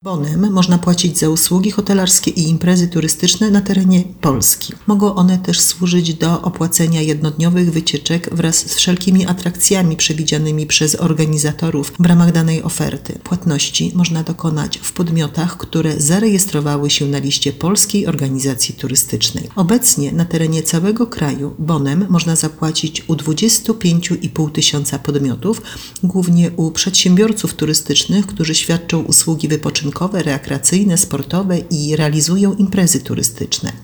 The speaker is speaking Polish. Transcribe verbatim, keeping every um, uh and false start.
Bonem można płacić za usługi hotelarskie i imprezy turystyczne na terenie Polski. Mogą one też służyć do opłacenia jednodniowych wycieczek wraz z wszelkimi atrakcjami przewidzianymi przez organizatorów w ramach danej oferty. Płatności można dokonać w podmiotach, które zarejestrowały się na liście Polskiej Organizacji Turystycznej. Obecnie na terenie całego kraju bonem można zapłacić u dwudziestu pięciu i pół tysiąca podmiotów, głównie u przedsiębiorców turystycznych, którzy świadczą usługi wypoczynkowe, rekreacyjne, sportowe i realizują imprezy turystyczne.